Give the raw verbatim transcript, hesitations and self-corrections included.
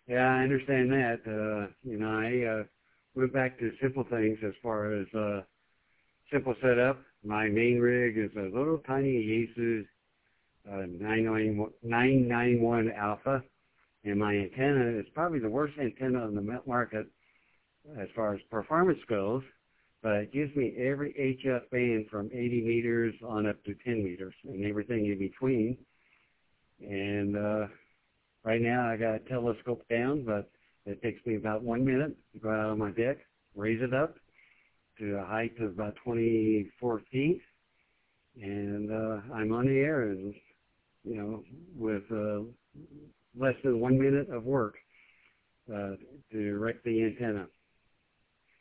Yeah, I understand that. Uh, you know, I uh, went back to simple things as far as uh, simple setup. My main rig is a little tiny Yaesu uh, nine ninety-one Alpha, and my antenna is probably the worst antenna on the market as far as performance goes, but it gives me every H F band from eighty meters on up to ten meters and everything in between. And uh, right now I got a telescope down, but it takes me about one minute to go out on my deck, raise it up to a height of about twenty-four feet, and uh, I'm on the air, and you know, with uh, less than one minute of work uh, to erect the antenna.